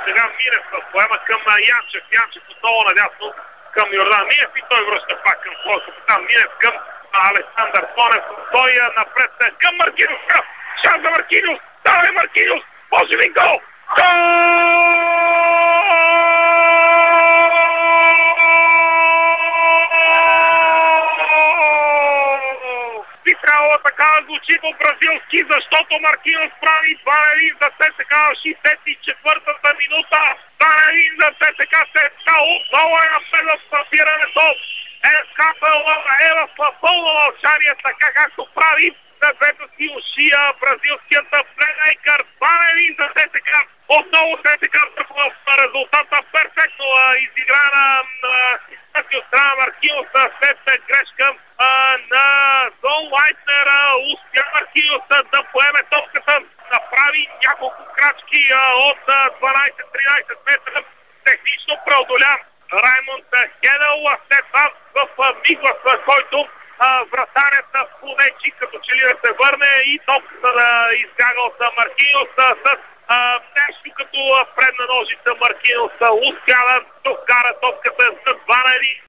Сега Минев поема към Янчев. Янчев отново надясно към Йордан Минев и той връща пак към своя капитан Минев, към Александър Тонев. Той напред към Маркиньос. Шанс за Маркиньос. Давай Маркиньос. Може ли гол? Би трябвало така да звучи по бразилски, защото Маркиньос прави 2-1 за ЦСКА в 64-та минута. 2-1 за ЦСКА. ЦСКА отново е напред в стартирането. СКА е в пълно мълчание, така както прави на двете си уши бразилският плеймейкър. 2-1 за ЦСКА. Отново ЦСКА в резултата перфектно изиграна от страна Маркиньос след грешка на Зон Лайтнер. Успя Маркиньос да поеме топката, направи няколко крачки от 12-13 метра. Технично преодоля Раймонд Хедел, след това в миг, в който вратарят понечи, като че ли да се върне и топката да избяга от Маркиньос с нещо като предна ножица. Маркиньос успя да докара топката за 2-1.